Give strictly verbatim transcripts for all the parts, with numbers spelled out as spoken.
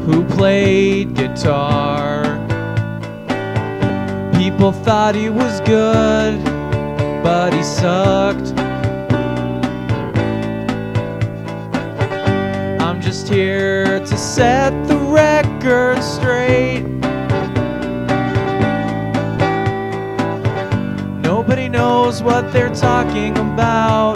who played guitar. People thought he was good, but he sucked. I'm just here to set the record straight. Nobody knows what they're talking about,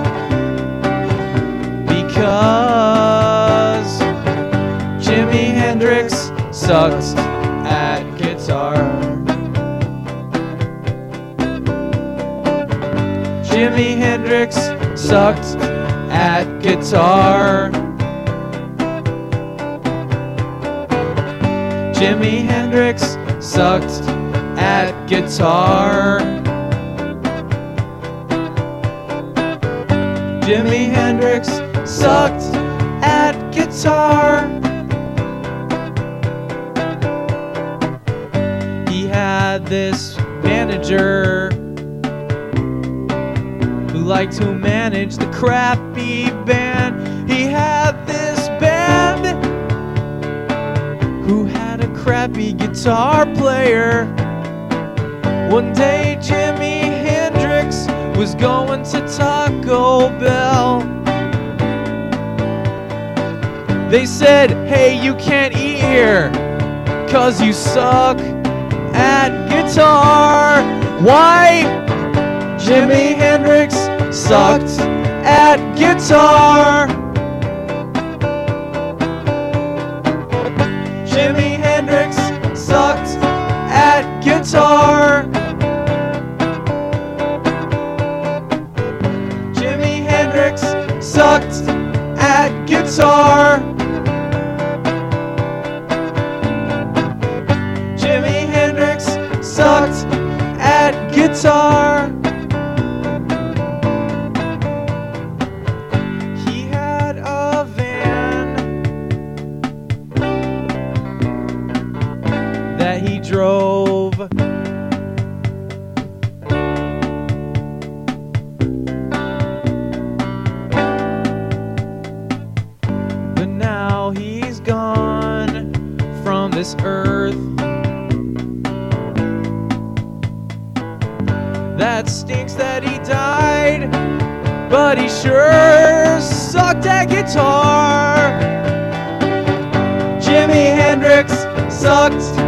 because Jimi Hendrix sucked at guitar. Jimi Hendrix sucked at guitar. Jimi Hendrix sucked at guitar. Jimi Hendrix sucked at guitar. He had this manager who liked to manage the crappy band. He had this band who had a crappy guitar player. One day Jimi Hendrix was going to Taco Bell. They said, hey, you can't eat here, cause you suck at guitar. Why? Jimi Hendrix sucked at guitar. Jimi Hendrix sucked at guitar. Jimi Hendrix sucked at guitar. Jimi Hendrix sucked at guitar. He had a van that he drove. But now he's gone from this earth. That stinks that he died, but he sure sucked at guitar. Jimi Hendrix sucked